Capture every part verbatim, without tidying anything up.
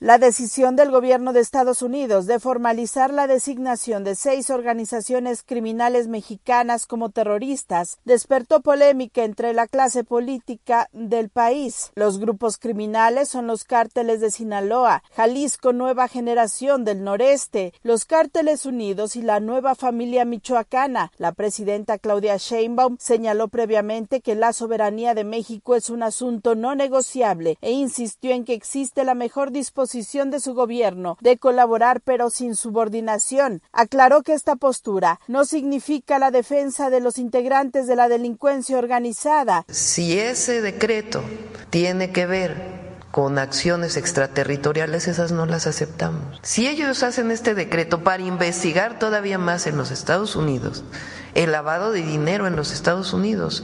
La decisión del gobierno de Estados Unidos de formalizar la designación de seis organizaciones criminales mexicanas como terroristas despertó polémica entre la clase política del país. Los grupos criminales son los cárteles de Sinaloa, Jalisco Nueva Generación del Noreste, los Cárteles Unidos y la Nueva Familia Michoacana. La presidenta Claudia Sheinbaum señaló previamente que la soberanía de México es un asunto no negociable e insistió en que existe la mejor disposición de su gobierno de colaborar pero sin subordinación. Aclaró que esta postura no significa la defensa de los integrantes de la delincuencia organizada. Si ese decreto tiene que ver con acciones extraterritoriales, esas no las aceptamos. Si ellos hacen este decreto para investigar todavía más en los Estados Unidos, el lavado de dinero en los Estados Unidos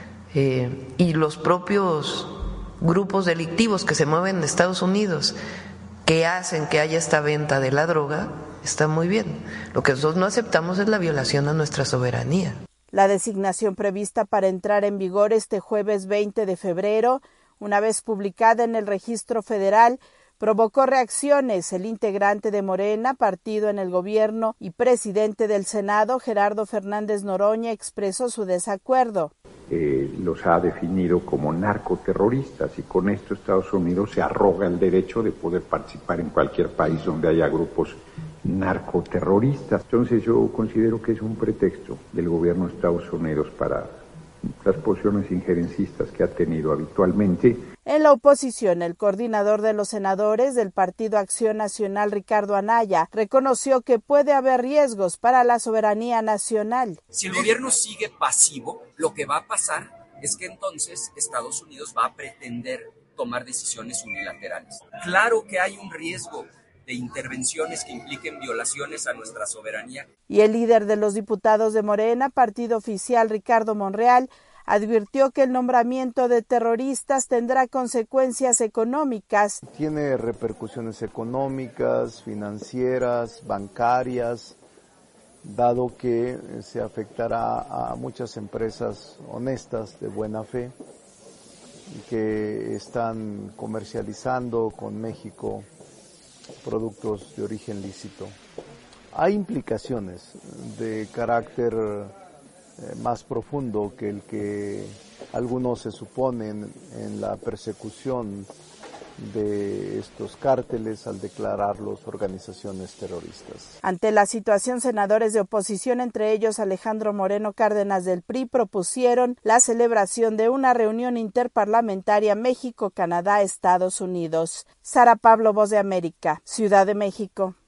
eh, y los propios grupos delictivos que se mueven en Estados Unidos, que hacen que haya esta venta de la droga, está muy bien. Lo que nosotros no aceptamos es la violación a nuestra soberanía. La designación prevista para entrar en vigor este jueves veinte de febrero, una vez publicada en el Registro Federal, provocó reacciones. El integrante de Morena, partido en el gobierno y presidente del Senado, Gerardo Fernández Noroña, expresó su desacuerdo. Eh, los ha definido como narcoterroristas y con esto Estados Unidos se arroga el derecho de poder participar en cualquier país donde haya grupos narcoterroristas. Entonces yo considero que es un pretexto del gobierno de Estados Unidos para las posiciones injerencistas que ha tenido habitualmente. En la oposición, el coordinador de los senadores del Partido Acción Nacional, Ricardo Anaya, reconoció que puede haber riesgos para la soberanía nacional. Si el gobierno sigue pasivo, lo que va a pasar es que entonces Estados Unidos va a pretender tomar decisiones unilaterales. Claro que hay un riesgo de intervenciones que impliquen violaciones a nuestra soberanía. Y el líder de los diputados de Morena, partido oficial, Ricardo Monreal, advirtió que el nombramiento de terroristas tendrá consecuencias económicas. Tiene repercusiones económicas, financieras, bancarias, dado que se afectará a muchas empresas honestas de buena fe que están comercializando con México productos de origen lícito. Hay implicaciones de carácter eh, más profundo que el que algunos se suponen en la persecución de estos cárteles al declararlos organizaciones terroristas. Ante la situación, senadores de oposición, entre ellos Alejandro Moreno Cárdenas del P R I, propusieron la celebración de una reunión interparlamentaria México-Canadá-Estados Unidos. Sara Pablo, Voz de América, Ciudad de México.